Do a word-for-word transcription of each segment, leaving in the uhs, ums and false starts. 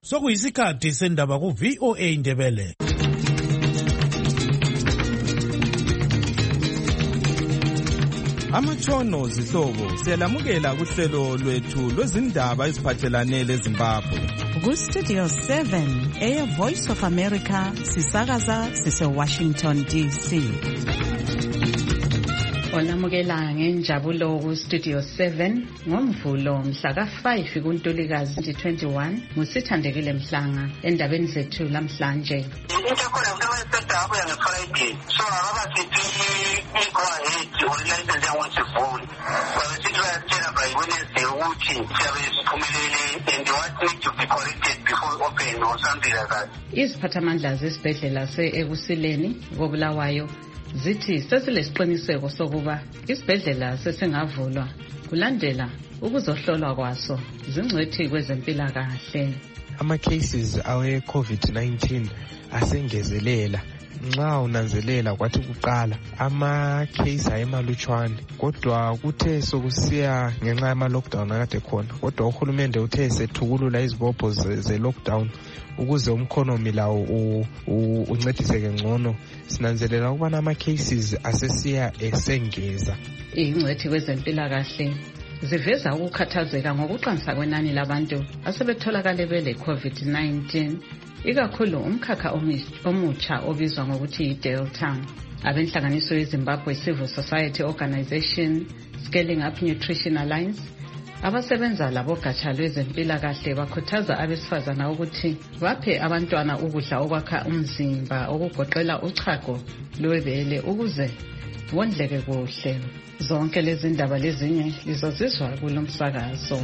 sokuyisikhathi sendaba ku V O A Indebele. Amatshono zihlobo siyalamukela kuhlelo lwethu lwezindaba eziphathelane leZimbabwe. Ku Studio seven eya Voice of America sisakaza sise Washington D C. Olamukela ngenjabulo ku Studio seven ngomvulo mhla ka five kuNtulikazi twenty twenty-one ngusithandekile Mhlanga endabeni zethu lamhlanje. Intakhona ngiyaweseda abuya ngeFriday so abasithi go ahead online yawonsifuni kwabesithi bayatshela by Wednesday ukuthi siyabe siphumelele and what need to be corrected before open or something like that. Iziphathamandla zesibhedlela se-Ekusileni koBulawayo zithi sesilesiqiniseko sokuba isibhedlela sesingavulwa kulandela ukuzohlolwa kwaso zingcwethi kwezempilakahle. Ama cases awe COVID nineteen asengezelela. Nxa unanzelela kwathi kuqala ama case ayemalutshwane kodwa kuthe sokusiya ngenxa yama lockdown akade khona kodwa uhulumende uthe sethukulula izibopho ze lockdown ukuze umkhonomi lawo uncediseke ngcono. Sinanzelela ukuba ama cases asesiya esengeza. Ingcwethi kwezempilakahle ziveza ukukhathazeka ngokuqansa kwenani labantu asebetholakala bele COVID nineteen, ikakhulu umkhakha omutsha obizwa ngokuthi iDelta. Abenhlanganiso yeZimbabwe Civil Society Organization Scaling Up Nutrition Alliance abasebenza labogatsha lwezempilakahle bakhuthaza abesifazana ukuthi baphe abantwana ukudla okwakha umzimba okugoqela uchago lwebele ukuze wondleke kuhle. Zonke lezi ndaba lezinye lizozizwa kulomsakazo.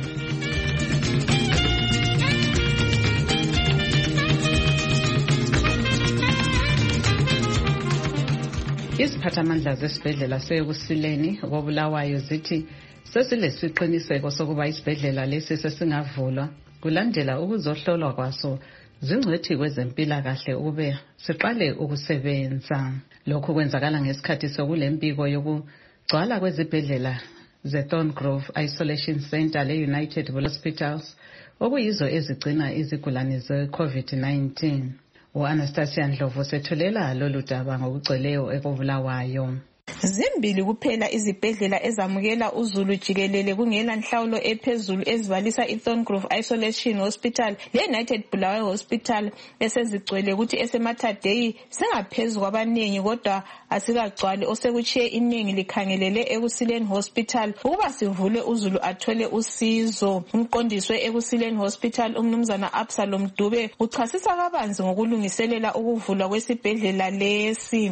Iziphathamandla zesibhedlela se-Ekusileni koBulawayo zithi sesilesiqiniseko sokuba isibhedlela lesi sesingavulwa kulandela ukuzohlolwa kwaso zingcwethi kwezempilakahle ube siqale ukusebenza. Lokhu kwenzakala ngesikhathi sokulempiko yokugcwala kwezibhedlela zeThorngrove Isolation Center le-United Hospitals okuyizo ezigcina izigulane ze-COVID nineteen. U-Anastasia Ndlovu sethulela lolu daba ngokugcweleyo ekoBulawayo. Zimbili kuphela izibhedlela ezamukela uzulu jikelele kungela nhlawulo ephezulu ezibalisa iThorngrove Isolation Hospital le-United Bulawayo Hospital esezigcwele ukuthi eseMathadeyi singaphezulu kwabanengi kodwa asikagcwali osekutshiye iningi likhangelele Ekusileni Hospital ukuba sivule uzulu athole usizo. Umqondiswe Ekusileni Hospital umnumzana Absalom Dube uchasisa kabanzi ngokulungiselela ukuvulwa kwesibhedlela lesi.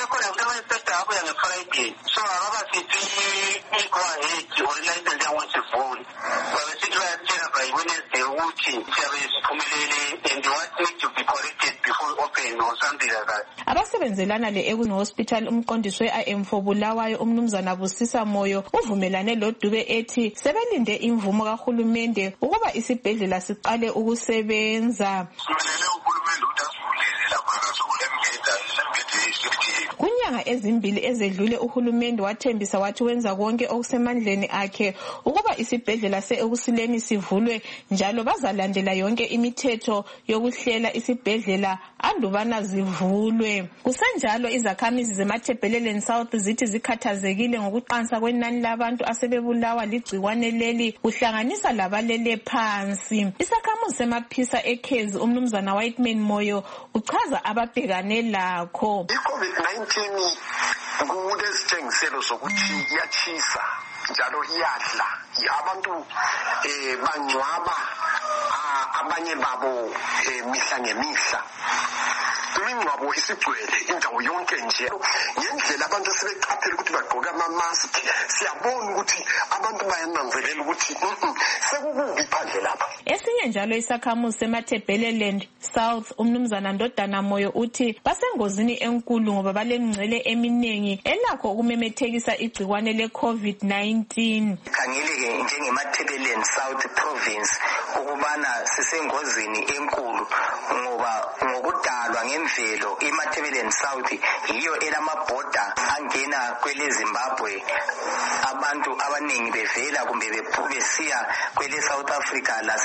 Friday so abasithi go ahead online yawonsifuni kwabesithi bayatshela by Wednesday ukuthi siyabe siphumelele and what need to be corrected before open or something like that. Abasebenzelana le-Ekusileni Hospital umqondiswe I M four Bulawayo umnumzana Busisa Moyo uvumelane loDube ethi sebelinde imvumo kahulumende ukuba isibhedlela siqale ukusebenza. Simelele uhulumende utasivulele lapha sokulembeda isibhedlela. Kunyanga ezimbili ezedlule uhulumende wathembisa wathi wenza konke okusemandleni akhe ukuba isibhedlela se-Ekusileni sivulwe njalo bazalandela yonke imithetho yokuhlela isibhedlela andubana zivulwe. Kusenjalo izakhamizi zeMathebheleleni South zithi zikhathazekile ngokuqansa kwenani labantu asebebulawa ligciwane leli kuhlanganisa labalele phansi. Isakhamuzi semaphisa eKhezi umnumzana Whiteman Moyo uchaza ababhekane lakho. I-COVID nineteen kulesitshengiselo sokuthi iyachisa njalo iyadla abantu eh bangcwaba abanye babo mihla ngemihla. Imingcwabo isigcwele indawo yonke nje ngendlela abantu sebeqaphela ukuthi bagqoka ama-mask siyabona ukuthi abantu bayananzelela ukuthi sekukubi phandle lapha. Esinye njalo isakhamuzi seMathebheleleni South umnumzana Ndodana Moyo uthi basengozini enkulu ngoba balengcele eminingi elakho ukumemethekisa igciwane le-COVID nineteen. Khangeleke njengemathebheleleni South Province ukubana sisengozini enkulu ngoba ngokudalwa ngemvelo iMathebheleleni South yiyo elamabhoda angena kwele Zimbabwe. Abantu abaningi bevela kumbe besiya kwele South Africa laseBotswana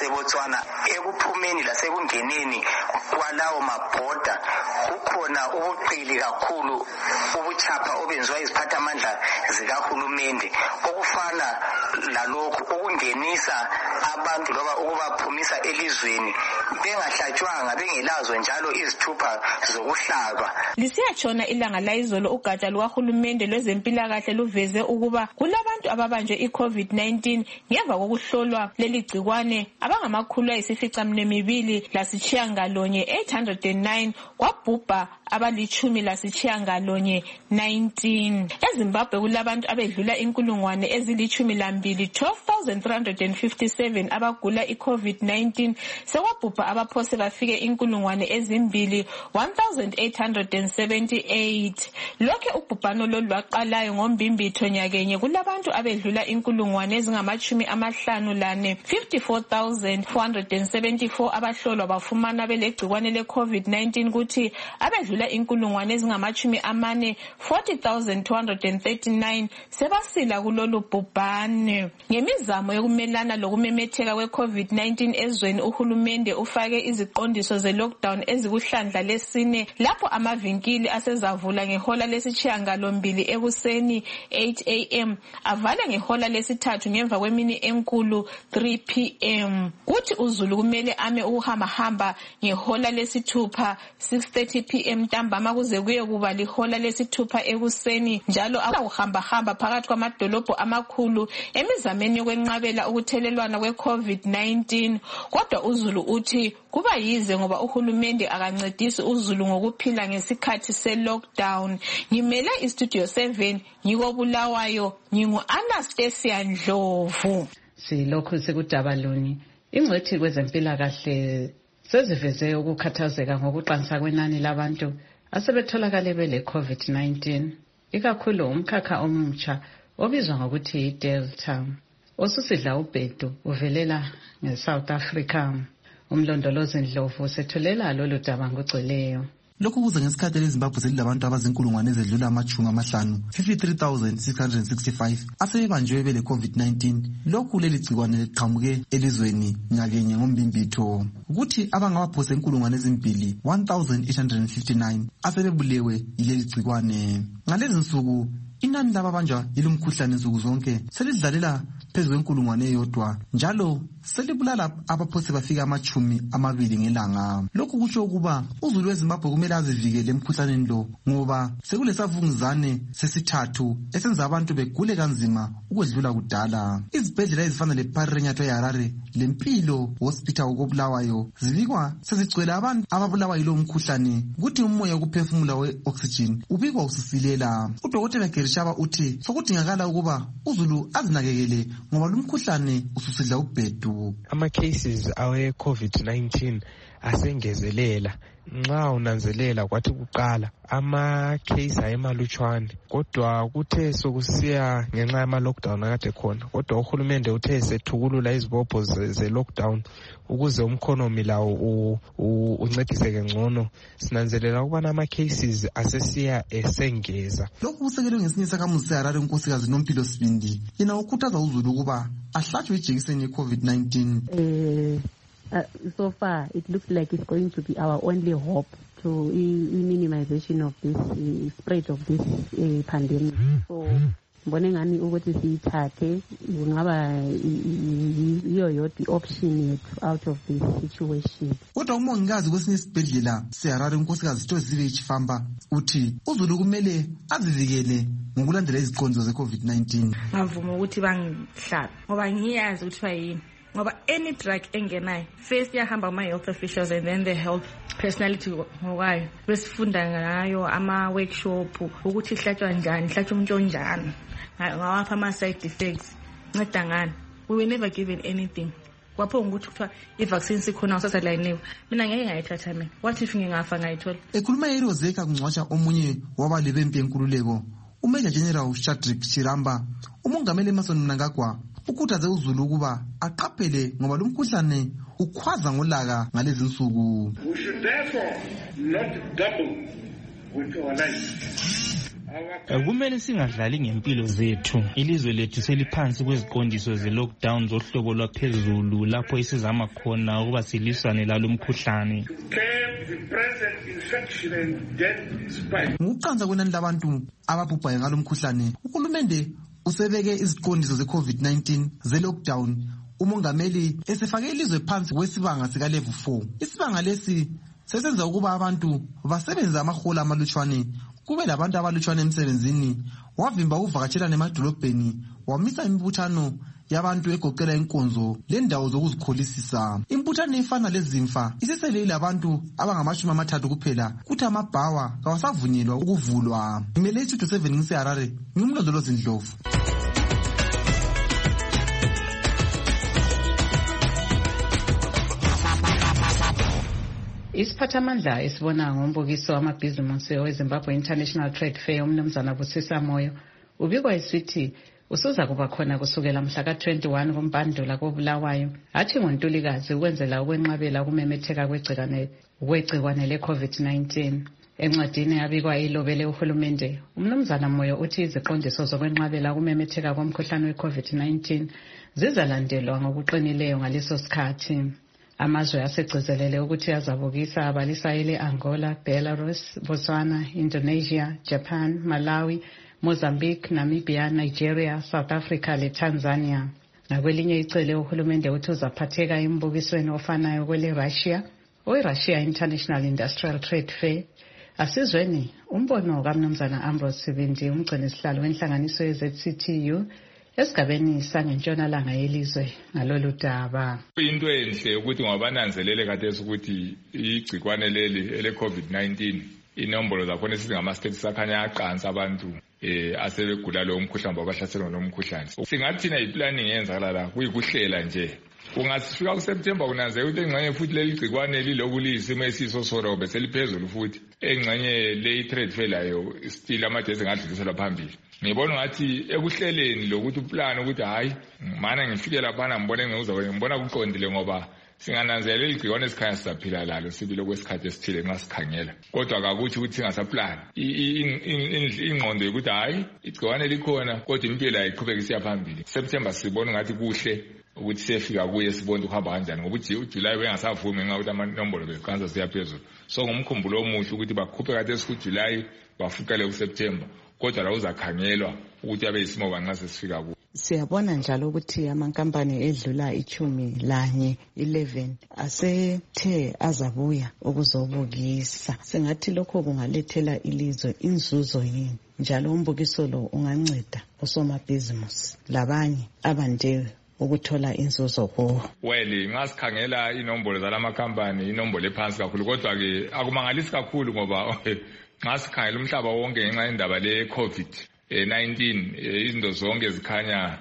ukubana ekuphumeni lasekungeneni kwalawo mabhoda kukhona ubuqili kakhulu ubuchapha obenziwa iziphathamandla zikahulumende okufana lalokhu ukungenisa abantu loba ukubaphumisa elizweni bengahlatshwanga bengelazo njalo izithupha zokuhlaba. Lisiyatshona ilanga layizolo ugatsha lukahulumende lwezempilakahle luveze ukuba kulabantu ababanjwe i-COVID nineteen ngemva kokuhlolwa leli gcikwane abangamakhulu ayisificaminwembili lasitshiyangalonye eight hundred nine kwabhubha abalitshumi lasitshiyangalonye nineteen. EZimbabwe kulabantu abedlula inkulungwane ezilitshumi lambili twelve thousand three hundred fifty-seven abagula i-COVID nineteen sekwabhubha abaphose bafike inkulungwane ezimbili one thousand eight hundred seventy-eight. Lokhe ubhubhano lolu lwaqalayo ngombimbitho nyakenye kulabantu abedlula inkulungwane ezingamachumi amahlanu lane fifty-four thousand four hundred seventy-four abahlolwa bafumana belegcikwane le-COVID nineteen kuthi abedlula inkulungwane ezingamachumi amane forty thousand two hundred thirty-nine sebasila kulolu bhubhane. Ngemizamo yokumelana lokumemetheka kwe-COVID nineteen ezweni uhulumende ufake iziqondiso ze-lockdown ezikuhlandla lesine lapho amavinkili asezavula ngehola lesitshiyangalombili ekuseni eight a m avale ngehola lesithathu ngemva kwemini enkulu three p m kuthi uzulu kumele ame ukuhambahamba ngehola lesithupha six thirty p m ntambama kuze kuye kuba lihola lesithupha ekuseni njalo akuhambahamba phakathi kwamadolobho amakhulu emizameni yokwenqabela ukuthelelwana kwe-COVID nineteen. Kodwa uzulu uthi kuba yize ngoba uhulumende akancedisi uzulu ngokuphila ngesikhathi se-lockdown. Ngimele istudio seven ngikobulawayo ngingu-Anastasia Ndlovu. Silokhu sikudabaluni ingcwethi kwezempilakahle seziveze ukukhathazeka ngokuqansa kwenani labantu asebetholakale bele-COVID nineteen ikakhulu umkhakha omutsha obizwa ngokuthi i-Delta osusidla ubhedu uvelela nge-South Africa. Umlondolozi Ndlovu sethulela lolu daba ngogcweleyo. Lokhu kuze ngesikhathi leZimbabwe selilabantu abazinkulungwane ezedlula amachumi amahlanu fifty-three thousand six hundred sixty-five asebebanjwe bele COVID nineteen. Lokhu leli gcikwane liqhamuke elizweni nyakenye ngombimbitho ukuthi abangabaphose inkulungwane ezimbili one thousand eight hundred fifty-nine asebebulewe yileli gcikwane. Ngalezi nsuku inani lababanjwa yilumkhuhlane nsuku zonke selidlalela phezu kwenkulungwane eyodwa njalo selibulala abaphose bafika amachumi amabili ngelanga. Lokhu kusho ukuba uzulu weZimbabwe kumele azivikele emkhuhlaneni lo ngoba sekulesavunguzane sesithathu esenza abantu begule kanzima ukwedlula kudala. Izibhedlela ezifana leParirenyatwa eHarare lempilo hospital okobulawayo zibikwa sezigcwele abantu ababulawa yilo mkhuhlane ukuthi umoya wokuphefumula we-oxygen ubikwa ususilela. Udokotela Gerishaba uthi sokudingakala ukuba uzulu azinakekele ngoba lumkhuhlane ususidla ubhedu. Ama-cases awe-COVID nineteen asengezelela. Nxa unanzelela kwathi kuqala ama-case ayemalutshwane kodwa kuthe sokusiya ngenxa yama-lockdown akade khona kodwa uhulumende uthe sethukulula izibopho ze-lockdown ukuze umkhonomi lawo uncediseke ngcono. Sinanzelela ukubana ama-cases asesiya esengeza. Lokhu kusekelwe ngesinye isakhamuzi seHarare unkosikazi Nompilo Sibindi yena ukhuthaza uzulu ukuba ahlatshwe ijekiseni ye-COVID nineteen. Uh, uh, so far it looks like it's going to be our only hope to uh, minimization of this uh, spread of this uh, pandemic. So mbone ngani ukuthi siyithathe kungaba iyo yodwa option yethu out of this situation. Kodwa umongikazi kwesinye isibhedlela seHarare unkosikazi Tozive Chifamba uthi uzulu kumele azivikele ngokulandela iziqondiso ze-COVID nineteen. Ngavuma ukuthi bangihlabe ngoba ngiyazi ukuthi bayini ngoba any drug engenayo first yahamba ama-health officials and then the health personality ngokwayo besifunda ngayo ama-workshop ukuthi ihlatshwa njani ihlatshwa umuntu onjani ngawapha ama-side effects nceda ngani. We were never given anything. Kwapho ukuthi kuthiwa i-vaccine sikhona usasalayiniwe mina ngeke ngayithatha mina what if ngingafa ngayithola. Ekhuluma eRozeka kungcwatsha omunye wabale bempi yenkululeko uMajor General Shadrack Chiramba umongameli Emmerson Mnangagwa ukhuthaze uzulu ukuba aqaphele ngoba lo mkhuhlane ukhwaza ngolaka ngalezi nsuku. We should therefore not double with our life. Kumele singadlali ngempilo zethu. Ilizwe lethu seliphansi kweziqondiso ze-lockdown zohlobo lwaphezulu lapho isizama khona ukuba silisane lalo mkhuhlane. Ngokuqanza kwenani labantu ababhubhayo ngalo mkhuhlane, uhulumende usebeke iziqondiso ze-COVID nineteen ze-lockdown. Umongameli esefake ilizwe phansi kwesibanga sika level four. Isibanga lesi sesenza ukuba abantu basebenze amahola amalutshwane, kube labantu abalutshwane emsebenzini. Wavimba ukuvakatshelana emadolobheni, wamisa imibuthano yabantu egoqela inkonzo lendawo zokuzikholisisa. Imbuthano efana lezimfa isesele ilabantu abangamashumi amathathu kuphela, kuthi amabhawa kawasavunyelwa ukuvulwa. Ngimele Studio seven ngiseHarare, ngimlondolozi Ndlovu. Isiphathamandla esibona ngombukiso wamabhizinisi weZimbabwe International Trade Fair umnumzana Busisa Moyo ubikwa isithi usuza kuba khona kusukela mhla ka twenty-one kuMpandula koBulawayo, athi ngoNtulikazi ukwenzela ukwenqabela ukumemetheka kwegcikwane kwegcikwane le-COVID nineteen. Encwadini yabikwa ilobele uhulumende, umnumzana Moyo uthi iziqondiso zokwenqabela ukumemetheka komkhuhlane we-COVID nineteen zizalandelwa ngokuqinileyo ngaleso sikhathi. Amazwe asegcizelele ukuthi azabukisa abalisa ele Angola, Belarus, Botswana, Indonesia, Japan, Malawi, Mozambique, Namibia, Nigeria, South Africa le Tanzania. Ngakwelinye icele uhulumende uthi uzaphatheka embukisweni ofanayo kwele Russia, oyi-Russia International Industrial Trade Fair. Asizweni umbono kaMnumzana Ambrose Sibindi, umgcini sihlalo wenhlanganiso ye-Z C T U esigabeni sangentshonalanga yelizwe ngalolu daba. Into enhle ukuthi ngabananzelele khathesi ukuthi igcikwane leli ele-COVID nineteen inombolo zakhona esithi ngama-states akhanya aqansa abantu eh asebegula lo mkhuhlane babahlaselwa lo mkhuhlane. Singathina iplanning yenzakala la kuyikuhlela nje. Kungasifika kuSeptember kunanzeka ukuthi engxenye futhi leli gcikwane lilokuliyisimo esiso sorobe seliphezulu futhi engxenye le trade fair layo still amadesi ngadluliselwa phambili. Ngibona ngathi ekuhleleni lokuthi uplan ukuthi hayi mana ngifike lapha ngibone ngizokwenza ngibona kuqondile ngoba singananzelela igcikwane esikhanya sisaphila lalo sibile kwesikhathi esithile nxa sikhangela, kodwa akakuthi ukuthi singasaplan ingqondo yokuthi hayi igcikwane likhona kodwa impilo ayiqhubeka isiya phambili. September sibona ngathi kuhle ukuthi sefika kuye sibone ukuhamba kanjani ngoba uJuly bengasavumi nxa ukuthi amanombolo beqansa siyaphezulu. So ngumkhumbulo omuhle ukuthi bakhuphe khathesi kuJuly bafukele kuSeptember, kodwa la uzakhangelwa ukuthi abe isimo banxa sesifika ku. Siyabona njalo ukuthi amankampani edlula ichumi lanye eleven asethe azabuya ukuzobukisa. Singathi lokho kungalethela ilizwe inzuzo yini, njalo umbukiso lo unganceda osomabhizinisi labanye abande ukuthola inzuzo kuwo. Well, nxa sikhangela inombolo zalamakhampani inombolo ephansi kakhulu, kodwa ke akumangalisi kakhulu ngoba nxa sikhangela umhlaba wonke ngenxa yendaba le-COVID nineteen izinto zonke zikhanya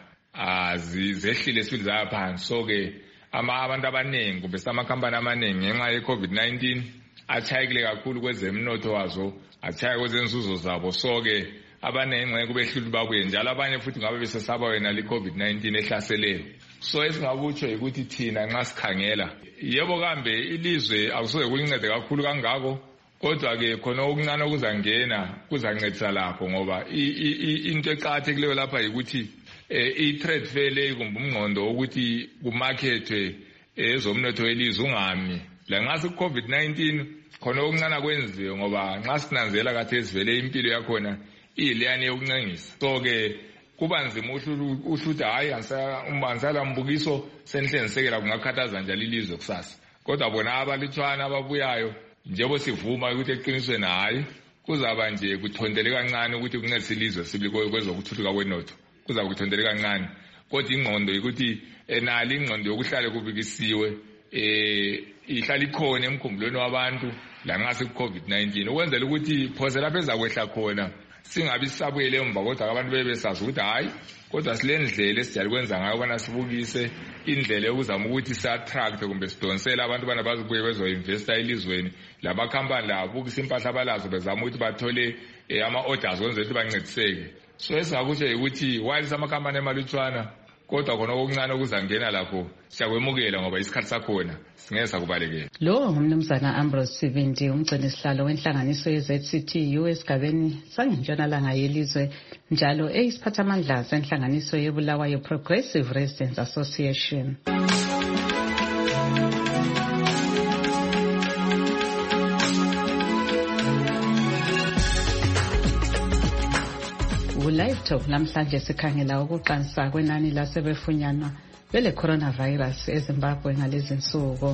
azizehlile sibili zaphansi. So ke abantu abaningi kumbe amakhampani amaningi ngenxa ye-COVID nineteen atshayekile kakhulu kwezemnotho wazo, atshaya kwezenzuzo zabo. So ke abaningi ngenxa kubehlula babuye, njalo abanye futhi ngabe besesaba wena le-COVID nineteen ehlaseleyo. So esingakutsho ukuthi thina nxa sikhangela yebo kambe ilizwe akusoze kulincede kakhulu kangako, kodwa ke khona okuncane okuzangena kuzancedisa lapho ngoba into eqakathekileyo lapha yikuthi i-trade fair le kumbe umngqondo ukuthi kumarketwe ezomnotho welizwe ungami. La nxa siku-COVID nineteen khona okuncane kwenziwe ngoba nxa sinanzela khathesi vele impilo yakhona iyileyani yokuncengisa. So ke kuba nzima uhluthi hayi ansala mbukiso senhlengisekela kungakhathaza njalo ilizwe kusasa, kodwa bona abalutshwana ababuyayo njebo sivuma ukuthi eqinisweni hayi kuzaba nje kuthondele kancane ukuthi kuncedise ilizwe sibili kwezokuthuthuka kwenotho, kuza kuthondele kancane. Kodwa ingqondo ukuthi enali ingqondo yokuhlale kubikisiwe eh ihlala ikhona emkhumbulweni wabantu la nxa siku-COVID nineteen ukwenzela ukuthi phose lapho ezakwehla khona singabi sisabuyele emva, kodwa abantu bebesazi ukuthi hayi kodwa sile ndlela esijali kwenza ngayo ubana sibukise indlela yokuzama ukuthi si-attract kumbe sidonsele abantu bana bazibuye bezo-investa elizweni. Lamakhampani la abukisa impahla abalazo bezama ukuthi bathole ama-orders kwenzela ukuthi bancediseke. So esingakutsho ukuthi while amakhampani emalutshwana kodwa khona okuncane okuzangena lapho siyakwemukela ngoba isikhathi sakhona singeza kubalekela. Lo ngumnumzana Ambrose Sibindi, umgcini sihlalo wenhlanganiso ye Z C T U esigabeni sangentshonalanga yelizwe, njalo eyisiphathamandla senhlanganiso yeBulawayo Progressive Residents Association. Live Talk namhlanje sikhangela ukuqansa kwenani lasebefunyanwa bele coronavirus eZimbabwe ngalezi nsuku.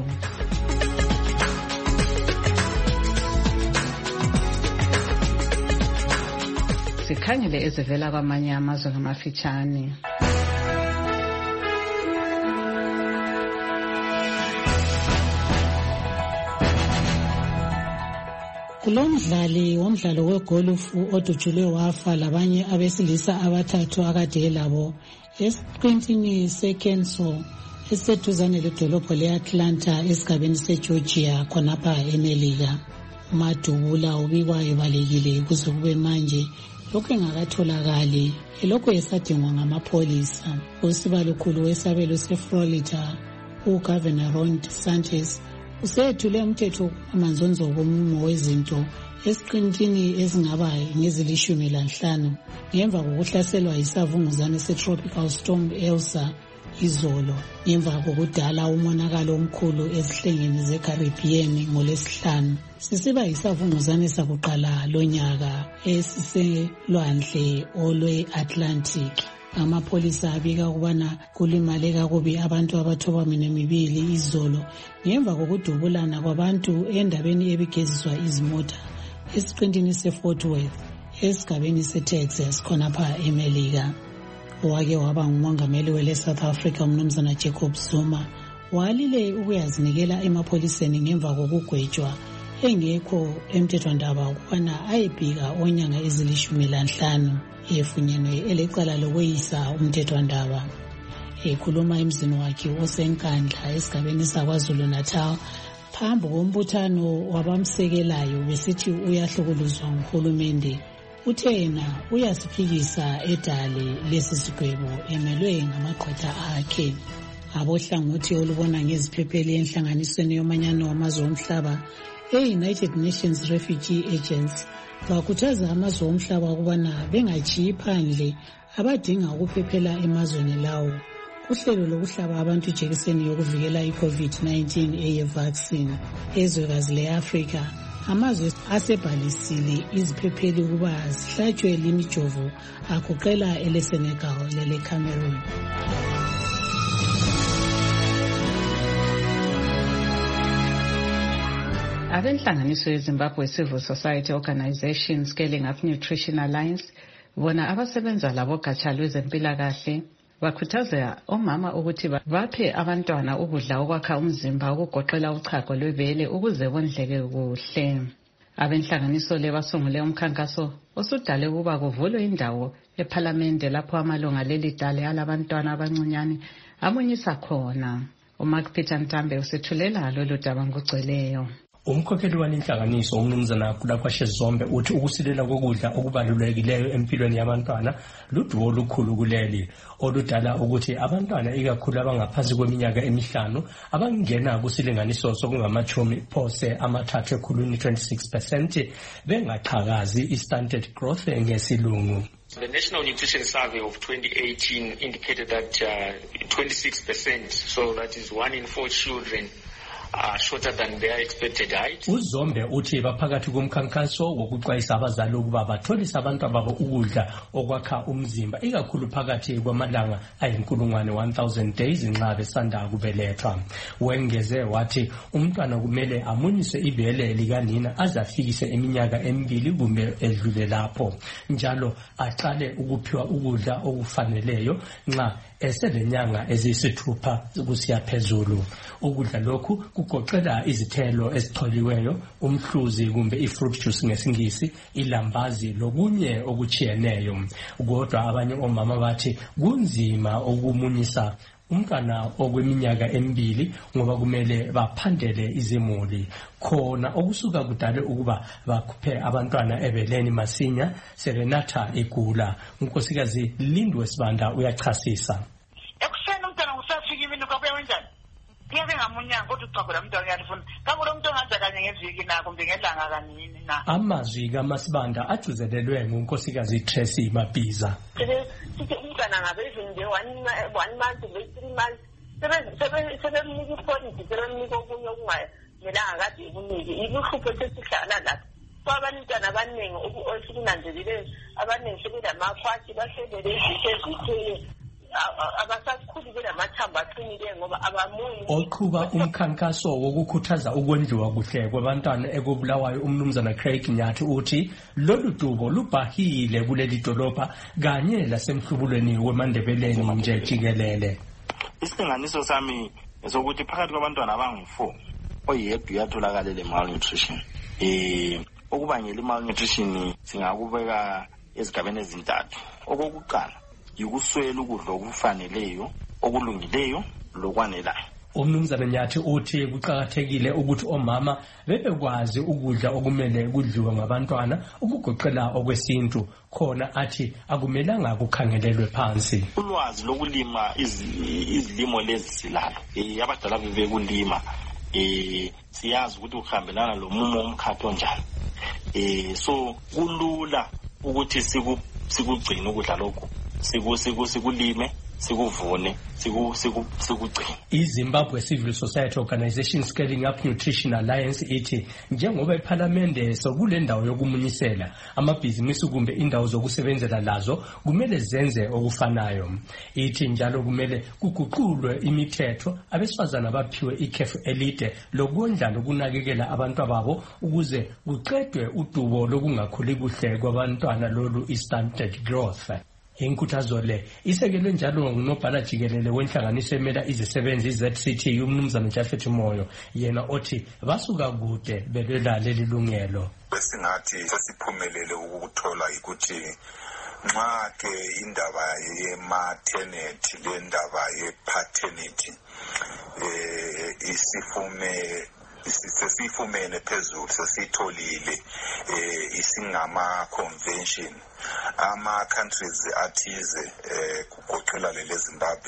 Sikhangele ezivela kwamanye amazwe ngamafitshane. Kulomdlali womdlalo wegolfu odutshulwe wafa labanye abesilisa abathathu akade labo esiqintini seKenso eseduzane ledolobho le-Atlanta esigabeni seGeorgia khonapha eMelika. Umadubula ubikwa ebalekile kuze kube manje lokhu engakatholakali elokhu esadingwa ngamapholisa. Usibalukhulu wesabelo seFlorida uGovernor Ron DeSantis usethule umthetho amanzonzo komumo wezinto esiqintini ezingaba ngezilishumi lanhlanu ngemva kokuhlaselwa yisavunguzane setropical storm Elsa izolo, ngemva kokudala umonakalo omkhulu ezihlengeni zeCaribbean ngolesihlanu. Sisiba yisavunguzane sakuqala lonyaka esiselwandle olwe-Atlantic. Amapolisa abika ukubana kulimale kakubi abantu abathobamine mibili izolo ngemva kokudubulana kwabantu endabeni ebigeziswa izimota esiqintini seFort Worth esigabeni seTexas khonapha eMelika. Owake waba ngumongameli wele South Africa umnumzana Jacob Zuma walile ukuyazinikela emapholiseni ngemva kokugwetshwa engekho emthethwandaba ukubana ayebhika onyanga ezilishumi lanhlanu efunyenwe elecala lokweyisa umthethwandaba. Ekhuluma emzini wakhe osenkandla esigabeni saKwaZulu Natal phambi kombuthano wabamsekelayo besithi uyahlukuluzwa nguhulumende, uthe yena uyasiphikisa edale lesi sigwebo emelwe ngamaqotha akhe. Abohlangothi olubona ngeziphepheli enhlanganisweni yomanyano wamazwe omhlaba e-United Nations Refugee Agency bakhuthaza amazwe omhlaba ukubana bengajiyi phandle abadinga ukuphephela emazweni lawo kuhlelo lokuhlaba abantu ijekiseni yokuvikela i-COVID nineteen eye-vaccine. Ezwekazi le-Afrika amazwe asebhalisile iziphepheli ukuba zihlatshwe limijovo agoqela ele-Senegal lele-Cameroon. Abenhlanganiso yeZimbabwe Civil Society Organization Scaling Up Nutrition Alliance bona abasebenza labo gatsha lwezempilakahle bakhuthaza omama ukuthi baphe abantwana ukudla okwakha umzimba okugoqela uchago lwebele ukuze bondleke kuhle. Abenhlanganiso le basungule umkhankaso osudale ukuba kuvulwe indawo eParliament lapho amalunga leli dale alabantwana abancinyane amunyisa khona. uMark Peter Ntambe usethulela lolu daba ngogcweleyo. Umkhokheli walenhlanganiso umnumzana Kulakwashe Zombe uthi ukusilela kokudla okubalulekileyo empilweni yabantwana luduwo olukhulu kuleli oludala ukuthi abantwana ikakhulu abangaphansi kweminyaka emihlanu abangena kusilinganiso sokungamachumi phose amathathu ekhulwini twenty-six percent bengaqhakazi i-stunted growth ngesilungu. The National Nutrition Survey of twenty eighteen indicated that uh, twenty-six percent, so that is one in four children Uh, shorter than their expected height. Uzombe uthi baphakathi komkhankaso wokuxwayisa abazali ukuba batholisa abantu ababo ukudla okwakha umzimba ikakhulu phakathi kwamalanga ayinkulungwane one thousand days nxa besanda kubelethwa. Wengeze wathi umntwana kumele amunyise ibele likanina azafikise iminyaka emibili kumbe edlule lapho, njalo aqale ukuphiwa ukudla okufaneleyo nxa eselenyanga eziyisithupha kusiya phezulu. Ukudla lokhu kugoqela izithelo ezicholiweyo, umhluzi kumbe i-fruit juice ngesingisi, ilambazi lokunye okuchiyeneyo. Kodwa abanye omama bathi kunzima ukumunyisa umntwana okweminyaka emibili ngoba kumele baphandele izimuli khona okusuka kudale ukuba bakhuphe abantwana ebeleni masinya sebenatha igula. Unkosikazi Lindwe Sibanda uyachasisa. ngeke ngamunyanga kodwa uchago lamntwana uyalifuna kangulo muntu ongenza kanye ngeviki na kumbe ngelanga kanini na. Amazwi kaMasibanda ajuzelelwe ngunkosikazi Tracy Mabiza. Sithi umntwana ngabe izinto one month be three months sebe sebemnika ipolisi sebemnika okunye okungamelanga kade ikunike ibuhlupho sesihlala lapha. Abantwana abaningi okusinanzelile abaningi sebelamakhwathi bahlelele izinto ezithile abasakhuli belamathamba aqinile ngoba abamuyi. Oqhuba umkhankaso wokukhuthaza ukwenziwa kuhle kwabantwana ekubulawayo umnumzana Craig Nyathi uthi lolu dubo lubhahile kuleli dolopha kanye lasemhlubulweni weMandebeleni nje jikelele. Isilinganiso sami sokuthi phakathi kwabantwana abangu-four oyedwa uyatholakala le malnutrition. Eh okubangela malnutrition singakubeka ezigabeni ezintathu. Okokuqala yikuswela ukudla okufaneleyo okulungileyo lokwanelayo. Umnumzana Nyathi uthi kuqhakathekile ukuthi omama bebekwazi ukudla okumele kudliwe ngabantwana ukugoqela okwesintu khona athi akumelanga kukhangelelwe phansi. Ulwazi lokulima izilimo lezi silalo eh abadala bebekulima eh siyazi ukuthi ukuhambelana lo mumo omkhatho njani. Eh so kulula ukuthi siku sikugcina ukudla lokho siku siku sikulime sikuvune siku siku sikugcina. iZimbabwe Civil Society Organization Scaling Up Nutrition Alliance ithi njengoba eParliament sokule ndawo yokumunyisela amabhizinisi kumbe indawo zokusebenzela lazo kumele zenze okufanayo. Ithi njalo kumele kuguqulwe imithetho abesifazana baphiwe ikhefu elide lokondla nokunakekela abantu ababo ukuze kuqedwe udubo lokungakhuli kuhle kwabantwana lolu stunted growth. Inkuthazo le isekelwe njalo ngunobhala jikelele wenhlanganiso emela izisebenzi Z C T umnumzana Jafet Moyo yena othi basuka kude belwela leli lungelo. Besingathi sesiphumelele ukuthola ukuthi nxa ke indaba ye-maternity le ndaba ye-paternity eh isifume sesifumene phezulu sesitholile eh isingama convention ama countries athize eh kugoqela le Zimbabwe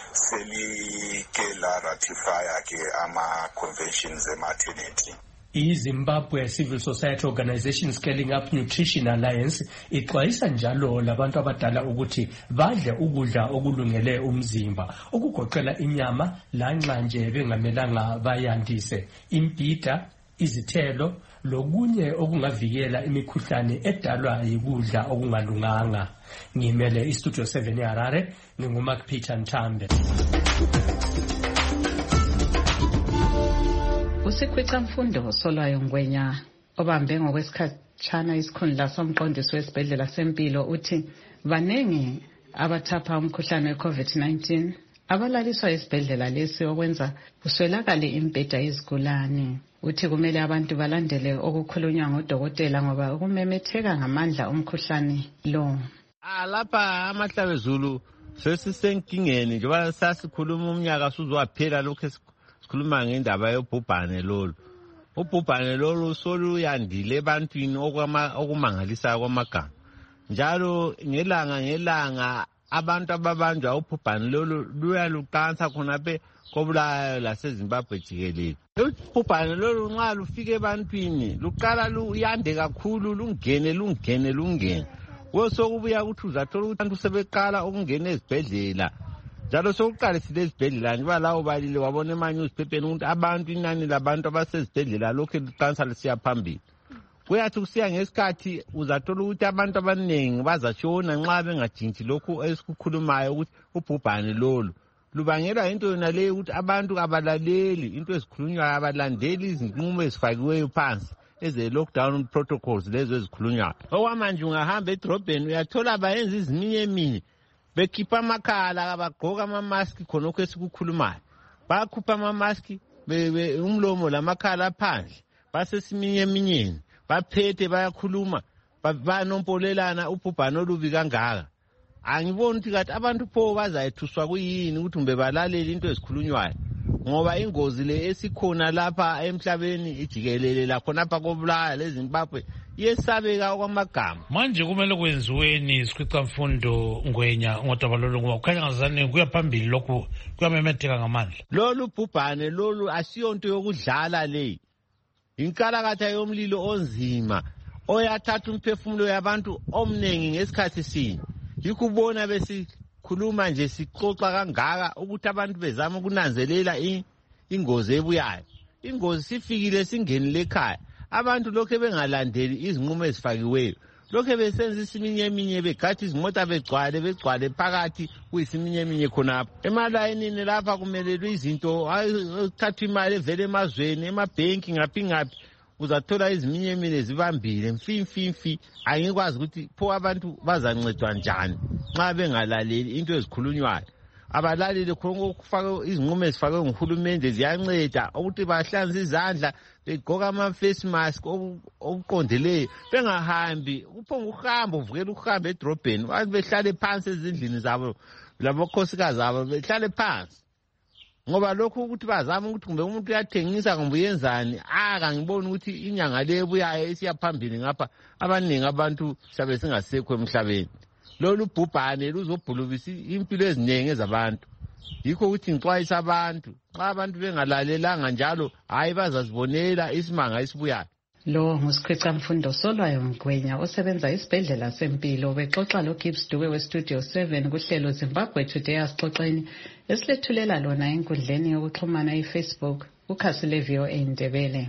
selike la ratify ke ama conventions e maternity. iZimbabwe Civil Society Organization Scaling Up Nutrition Alliance ixwayisa njalo labantu abadala ukuthi badle ukudla okulungele umzimba okugoqela inyama lanxa nje bengamelanga bayandise imbida izithelo lokunye okungavikela imikhuhlane edalwa yikudla okungalunganga. Ngimele iStudio seven eHarare nginguMark Peter Nthambe. Usikhwica mfundo Solwayo Ngwenya obambe ngokwesikhatshana isikhundla somqondisi wesibhedlela sempilo uthi banengi abathapha umkhuhlane weCovid nineteen abalaliswa esibhedlela lesi okwenza kuswelakale impeda yezigulane. Uthi kumele abantu balandele okukhulunywa ngodokotela ngoba ukumemetheka ngamandla umkhuhlane lo. Alapha amahlabezulu sesisenkingeni njengoba sasikhuluma umnyaka suzowaphela lokho sikhuluma ngendaba yobhubhane lolu. Ubhubhane lolu soluyandile ebantwini okumangalisa kwamagama. Njalo ngelanga ngelanga abantu ababanjwa ubhubhane lolu luyaluqansa khonaphe kobulayo laseZimbabwe jikelele. Ubhubhane lolu nxa lufike ebantwini luqala luyande kakhulu lungene lungene lungene. Wosokubuya ukuthi uzathola ukuthi abantu sebeqala ukungena ezibhedlela. Njalo sokuqalisile ezibhedlela nje balawo balile wabona emanyuziphepheni ukuthi abantu inani labantu abasezibhedlela lokho liqansa lisiya phambili. Kuyathi kusiya ngesikhathi uzathola ukuthi abantu abaningi bazashona nxa bengajintshi lokho esikukhulumayo ukuthi ubhubhane lolu lubangelwa into yona leyo ukuthi abantu abalaleli into ezikhulunywayo abalandeli izinqumo ezifakiweyo phansi eze lockdown protocols lezo ezikhulunywayo. Okwamanje ungahamba edrobheni uyathola bayenza iziminye eminye bekhipha amakhala abagqoka ama-mask khonokho esikukhulumayo. Bakhupha ama-mask umlomo lamakhala phandle basesiminye eminyeni baphethe bayakhuluma banompolelana ubhubhane olubi kangaka. Angiboni ukuthi kathi abantu pho bazayethuswa kuyini ukuthi mbe balalele into ezikhulunywayo. ngoba ingozi le esikhona lapha emhlabeni ijikelele la khonapha koBulawayo leZimbabwe yesabeka kwamagama. Manje kumele kwenziweni sikhwicamfundo Ngwenya ngodaba lolu ngoba kukhanya ngazane kuya phambili lokho kuyamemetheka ngamandla. Lolu bhubhane lolu asiyonto yokudlala le. Inkalakatha yomlilo onzima oyathatha umphefumulo yabantu omningi ngesikhathi sinye. Yikubona besikhuluma nje sixoxa kangaka ukuthi abantu bezama ukunanzelela ingozi ebuyayo. Ingozi sifikile singenile ekhaya. Abantu lokho bengalandeli izinqumo ezifakiweyo. Lokho besenza isiminye eminye begathi izimota begcwale begcwale phakathi kuyisiminye eminye khonapho. Emalayinini lapha kumelelwe izinto athatha imali evele emazweni emabhenki ngaphi ngaphi. Uzathola iziminye eminye zibambile mfimfimfi angikwazi ukuthi pho abantu bazancedwa njani nxa bengalaleli into ezikhulunywayo. Abalaleli khonko kufaka izinqumo ezifakwe nguhulumende ziyanceda ukuthi bahlanze izandla begqoka ama face mask okuqondeleyo bengahambi kuphonga ukuhamba uvukela ukuhamba edrobheni abantu behlale phansi ezindlini zabo labokhosikazi zabo behlale phansi ngoba lokho ukuthi bazama ukuthi kumbe umuntu uyathengisa kumbe uyenzani aka ngibona ukuthi inyanga le ebuyayo isiyaphambili ngapha abaningi abantu sabe singasekho emhlabeni. Lolu bhubhane luzobhulubisa impilo eziningi ezabantu. Yikho ukuthi ngixwayisa abantu xa abantu bengalalelanga njalo hayi bazazibonela isimanga esibuyayo. Lo ngusikhwicamfundo Solwayo Ngwenya osebenza isibhedlela sempilo bexoxa lo Gibbs Dube we Studio seven kuhlelo Zimbabwe Today asixoxeni esilethulela lona enkundleni yokuxhumana eFacebook ukhasi le V O A Ndebele.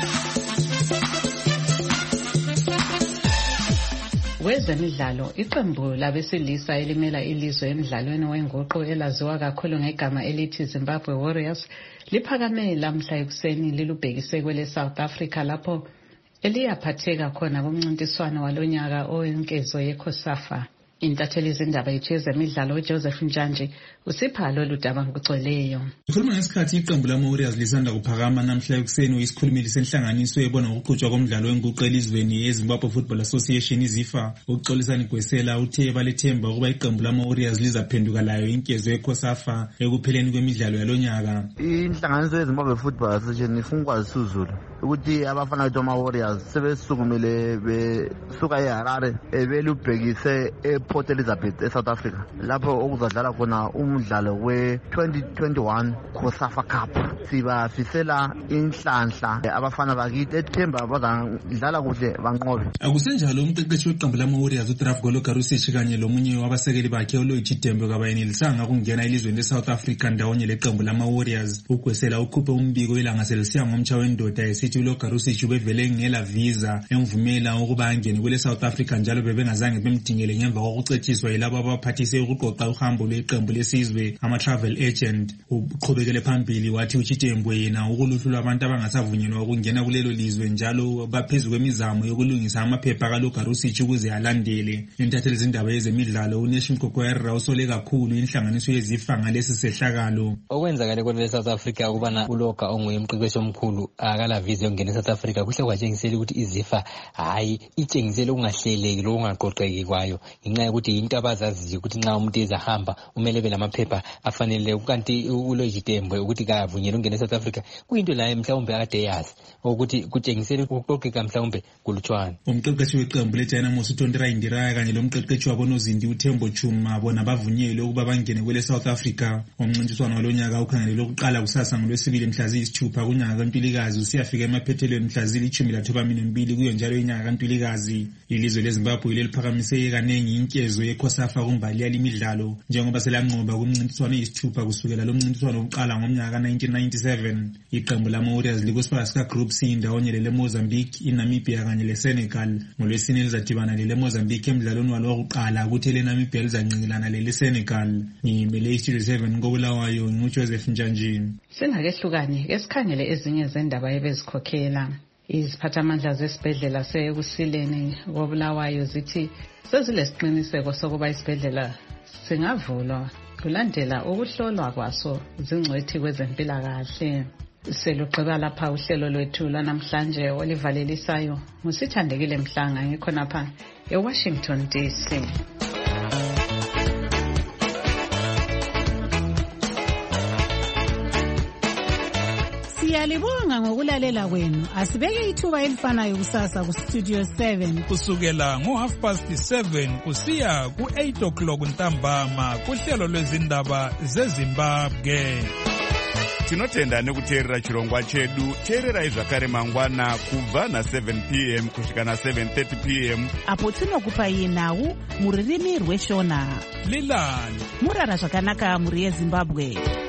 Wezemidlalo iqembu labesilisa elimela ilizwe emidlalweni wenguqu elaziwa kakhulu ngegama elithi Zimbabwe Warriors liphakame lamhla ekuseni lilubhekise kwele South Africa lapho eliyaphatheka khona kumncintiswano walonyaka owenkezo yeCOSAFA. Intatheli izindaba yethu yezemidlalo uJoseph Njanje usipha lolu daba ngokugcweleyo. Ukhuluma ngesikhathi iqembu lama-Warriors lisanda kuphakama namhla ekuseni uyisikhulumeli senhlanganiso ebona ngokuqhutshwa komdlalo wenguqu elizweni yeZimbabwe Football Association iZIFA ukuxolisana igwesela uthe balethemba ukuba iqembu lama-Warriors lizaphenduka layo inkezo yeCOSAFA ekupheleni kwemidlalo yalonyaka. Inhlanganiso yeZimbabwe Football Association ifuna ukwazisa uZulu ukuthi abafana bethu ama-Warriors sebesukumile besuka eHarare belubhekise ePort Elizabeth eSouth Africa lapho okuzadlala khona umdlalo we-twenty twenty-one COSAFA Cup. Sibafisela inhlanhla abafana bakithi ethemba bazadlala kuhle banqobe. Akusenjalo umqeqeshi weqembu lama-Warriors uDraf Golo Garusich kanye lomunye wabasekeli bakhe uLoyithi Dembe kabayenelisanga ukungena elizweni leSouth Africa ndawonye leqembu lama-Warriors. Ugwesela ukhuphe umbiko ilanga selisiya ngomtsha wendoda esithi uLo Garusich ubevele ngela visa emvumela ukuba angene kwele South Africa njalo bebengazange bemdingele ngemva kokucetshiswa yilabo abaphathise ukuqoqa uhambo lweqembu lesizwe ama-travel agent. Uqhubekele phambili wathi uChitembwe yena ukuluhlu lwabantu abangasavunyelwa ukungena kulelo lizwe njalo baphezu kwemizamo yokulungisa amaphepha kaLo Garusich ukuze alandele. Intatheli izindaba yezemidlalo uNation Kokoyera usole kakhulu inhlanganiso yeZIFA ngalesi sehlakalo. Okwenzakale kwele South Africa ukubana uLoga onguye umqeqeshi omkhulu akala visa yokungena eSouth Africa kuhle kwatshengisela ukuthi iZIFA hayi itshengisele ukungahleleki lokungaqoqeki kwayo ngenxa yokuthi into abazaziyo ukuthi nxa umuntu ezahamba umele belamaphepha afanele kanti uLoyithi Dembe ukuthi kavunyelwa ukungena eSouth Africa kuyinto la mhlawumbe akade yazi ukuthi kutshengisele ukuqoqeka mhlawumbe kulutshwana. Umqeqeshi weqembu leDynamos uTondera Indira kanye lomqeqeshi wabonozindi uThembo Chuma bona bavunyelwe ukuba bangene kwele South Africa. Umncintiswano walonyaka ukhangelelwe ukuqala kusasa ngolwesibili mhla ziyisithupha kunyaka kaNtulikazi usiyafika emaphethelweni mhla zilithumi lanhlobambili kuyo njalo inyanga kaNtulikazi. Ilizwe leZimbabwe leliphakamise kanengi inkezo yeCOSAFA kumbali yalimidlalo njengoba selanqoba kumncintiswano eyisithupha kusukela lo mncintiswano oqala ngomnyaka ka nineteen ninety-seven. Iqembu lama-Warriors likusipaka sika Group C ndawonye lele Mozambique, iNamibia kanye leSenegal. Ngolwesine lizadibana lele Mozambique emdlalweni walo wokuqala kuthi leNamibia lizancingelana lele Senegal. Ngimele iStudio seven koBulawayo nguJoseph Njanjini. Singakehlukani esikhangele ezinye zendaba ebezikhokhela. Iziphathamandla zesibhedlela seKusileni koBulawayo zithi sezilesiqiniseko sokuba isibhedlela singavulwa kulandela ukuhlolwa kwaso zingcwethi kwezempilakahle. Seluqheba lapha uhlelo lwethu lwanamhlanje olivalelisayo ngusithandekile Mhlanga ngikhonapha eWashington D C. Siyalibonga ngokulalela kwenu. Asibeke ithuba elifanayo kusasa ku Studio seven. Kusukela ngo half past seven kusiya ku eight o'clock ntambama kuhlelo lwezindaba zeZimbabwe. Tinotenda nekuteerera chirongwa chedu. Teererai zvakare mangwana kubva na seven p m kusvika na seven thirty p m apo tinokupai nhau muririmi rweshona. Lilani murara zvakanaka muri yeZimbabwe.